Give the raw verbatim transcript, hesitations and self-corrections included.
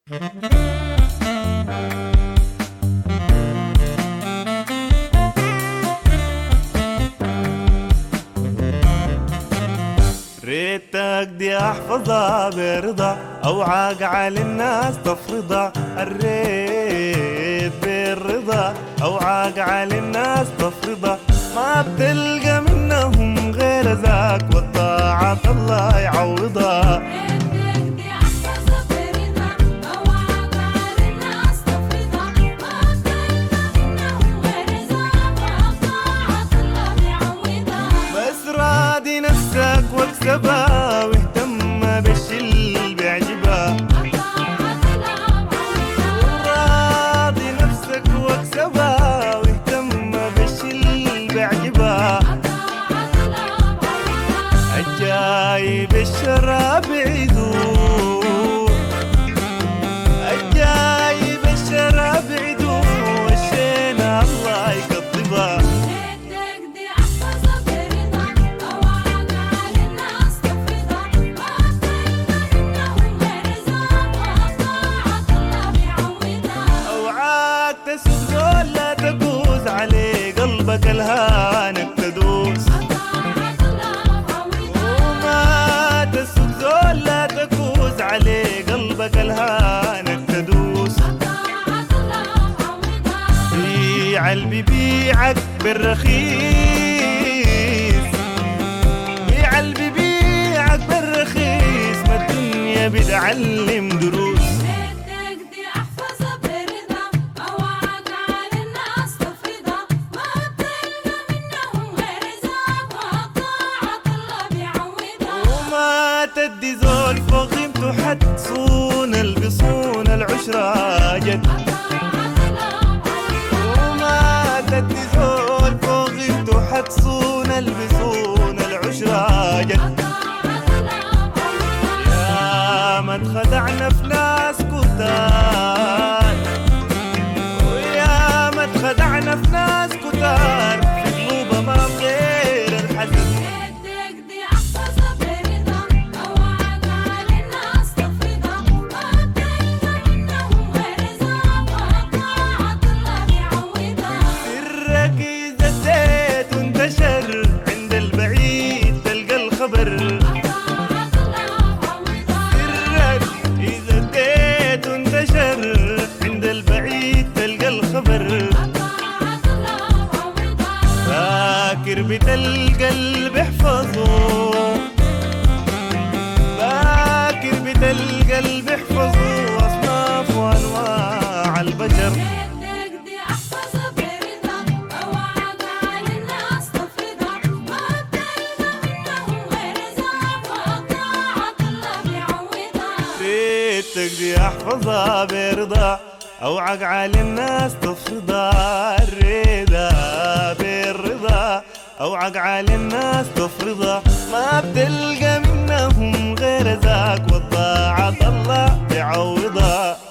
ريتك دي احفظها برضا اوعاق على الناس تفرضها. الريت بالرضا اوعاق على الناس تفرضها. ما بتلقى منهم غير ذاك والطاعة الله يعوضها. واكسبها واهتم بالشي اللي بيعجبها. راضي نفسك واكسبها واهتم بالشي اللي بيعجبها. الجاي بالشراب عدو الجاي بالشراب عدو والشينا الله يقضبها. لا تجوز عليه قلبك الهانك تدوس. وما تسوق زول لا تجوز عليه قلبك الهانك تدوس. بيع اللي بيبيعك بالرخيص. بيع اللي بيبيعك بالرخيص. ما الدنيا بتعلم دروس. تدي زول فوق قيمته حتصون البصون العشرة جد. وما تدي زول فوق قيمته حتصون البصون العشرة جد. يا ما اتخدعنا في ناس كتار. ويا ما اتخدعنا في ناس كتار. في قلوبها ما غير الحزن. عند البعيد تلقى الخبر. سرك إذا اديت وانتشر عند البعيد تلقى الخبر. فاكر بتلقى القلب احفظه. فاكر بتلقى القلب احفظه. أصناف وأنواع البشر. ريتك دي احفظها برضا اوعق على الناس تفرضها. الرضا بالرضا اوعق على الناس تفرضها. ما بتلقى منهم غير ذاك والطاعة الله يعوضها.